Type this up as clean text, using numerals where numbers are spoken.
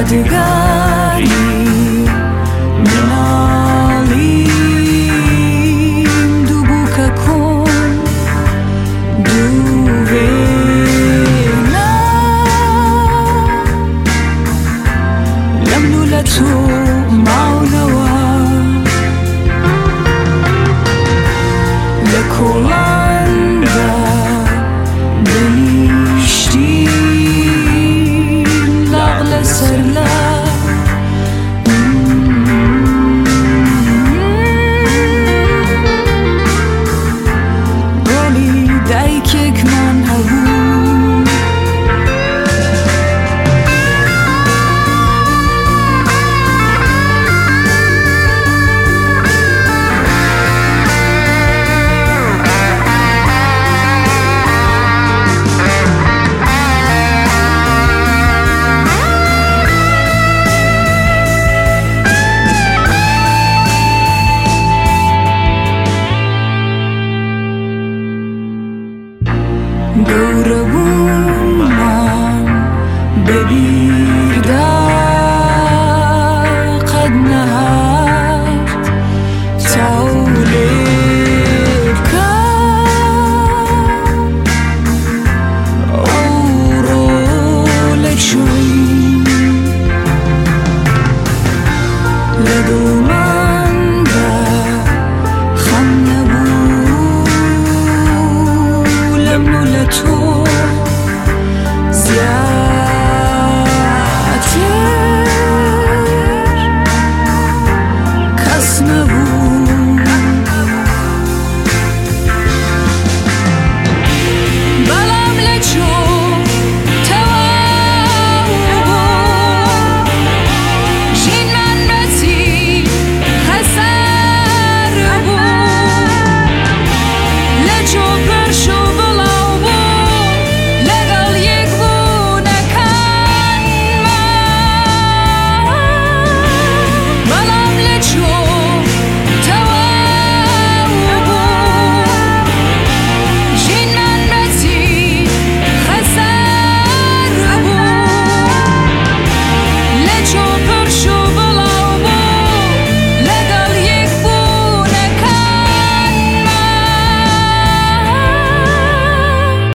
یادگاری منالیم دو بوکا کن دو وینا لمنو لتو ماونوا لکولاندا دنیشتیم لغل سرلا دوربونم ببیر در قد نهد تولد کن او رول چوی لدو من در خم نبو لمنو لتو